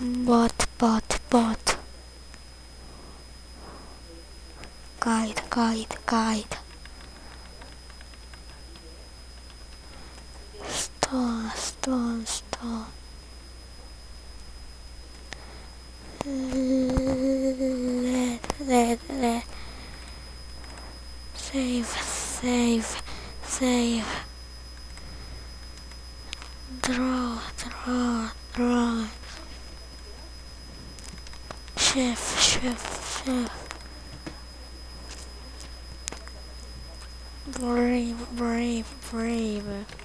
Bot. Guide. Stone. Let. Save. Draw. Chef. Brave.